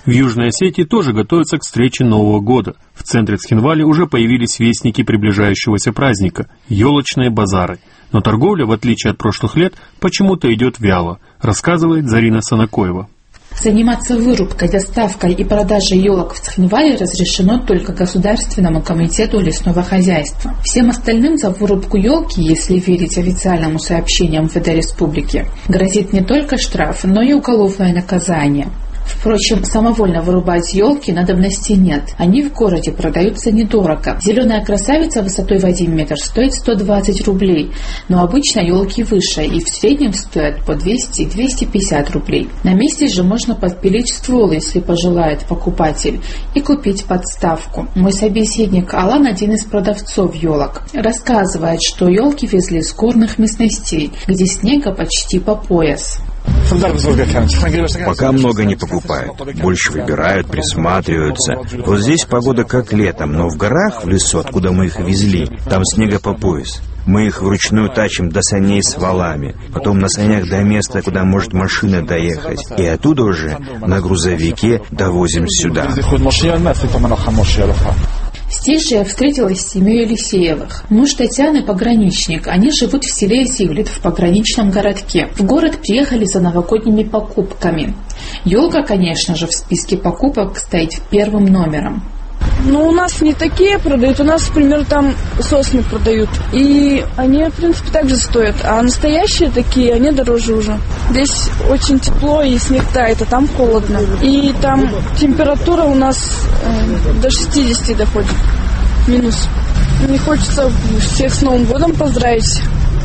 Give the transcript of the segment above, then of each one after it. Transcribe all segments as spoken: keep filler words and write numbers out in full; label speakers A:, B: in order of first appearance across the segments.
A: В Южной Осетии тоже готовятся к встрече Нового года. В центре Цхинвали уже появились вестники приближающегося праздника – елочные базары. Но торговля, в отличие от прошлых лет, почему-то идет вяло, рассказывает Зарина Санакоева.
B: Заниматься вырубкой, доставкой и продажей елок в Цхинвале разрешено только Государственному комитету лесного хозяйства. Всем остальным за вырубку елки, если верить официальному сообщению эм вэ дэ республики, грозит не только штраф, но и уголовное наказание. Впрочем, самовольно вырубать елки надобности нет. Они в городе продаются недорого. Зеленая красавица высотой в один метр стоит сто двадцать рублей, но обычно елки выше и в среднем стоят по двести - двести пятьдесят рублей. На месте же можно подпилить ствол, если пожелает покупатель, и купить подставку. Мой собеседник Алан, один из продавцов елок, рассказывает, что елки везли с горных местностей, где снега почти по пояс.
C: Пока много не покупают, больше выбирают, присматриваются. Вот здесь погода как летом, но в горах, в лесу, откуда мы их везли, там снега по пояс. Мы их вручную тащим до саней с валами, потом на санях до места, куда может машина доехать, и оттуда уже на грузовике довозим сюда.
B: Здесь же я встретилась с семьей Елисеевых. Муж Татьяны – пограничник. Они живут в селе Зивлет, в пограничном городке. В город приехали за новогодними покупками. Елка, конечно же, в списке покупок стоит первым номером.
D: Ну, у нас не такие продают, у нас, например, там сосны продают. И они, в принципе, так же стоят. А настоящие такие, они дороже уже. Здесь очень тепло и снег тает, а там холодно. И там температура у нас э, до шестидесяти доходит. Минус. Мне хочется всех с Новым годом поздравить.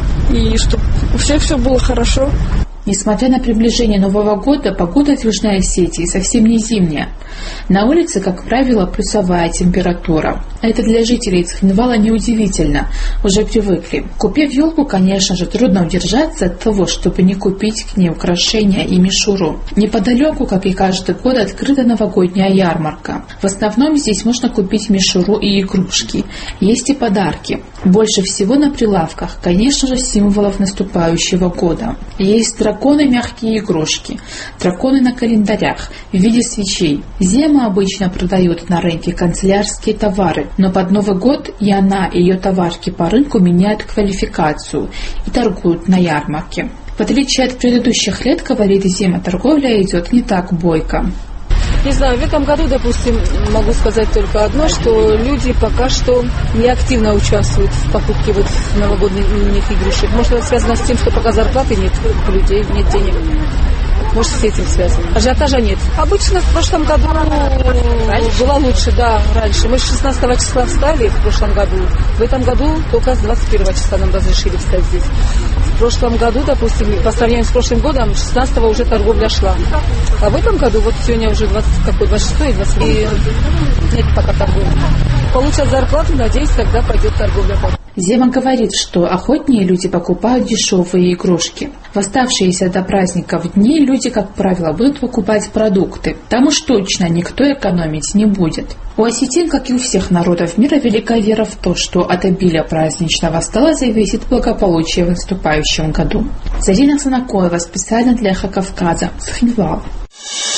D: И чтобы у всех все было хорошо.
B: Несмотря на приближение Нового года, погода в Южной Осетии совсем не зимняя. На улице, как правило, плюсовая температура. Это для жителей Цхинвала неудивительно, уже привыкли. Купив елку, конечно же, трудно удержаться от того, чтобы не купить к ней украшения и мишуру. Неподалеку, как и каждый год, открыта новогодняя ярмарка. В основном здесь можно купить мишуру и игрушки. Есть и подарки. Больше всего на прилавках, конечно же, символов наступающего года. Есть драконы, мягкие игрушки, драконы на календарях в виде свечей. Зема обычно продает на рынке канцелярские товары, но под Новый год и она, и ее товарки по рынку меняют квалификацию и торгуют на ярмарке. В отличие от предыдущих лет, говорит Зима, торговля идет не так бойко.
E: Не знаю, в этом году, допустим, могу сказать только одно, что люди пока что не активно участвуют в покупке вот новогодних игрушек. Может, это связано с тем, что пока зарплаты нет у людей, нет денег. Может, с этим связано. Ажиотажа нет. Обычно в прошлом году раньше было лучше, да, раньше. Мы с шестнадцатого числа встали в прошлом году. В этом году только с двадцать первого числа нам разрешили встать здесь. В прошлом году, допустим, по сравнению с прошлым годом, шестнадцатого уже торговля шла. А в этом году, вот сегодня уже двадцать, какой, двадцать шестой, двадцать седьмой, нет пока торговли. Получат зарплату, надеюсь, тогда пойдет торговля.
B: Зема говорит, что охотнее люди покупают дешевые игрушки. В оставшиеся до праздников дни люди, как правило, будут покупать продукты. Там уж точно никто экономить не будет. У осетин, как и у всех народов мира, велика вера в то, что от обилия праздничного стола зависит благополучие в наступающем году. Зарина Санакоева специально для Эхо Кавказа, Цхинвал.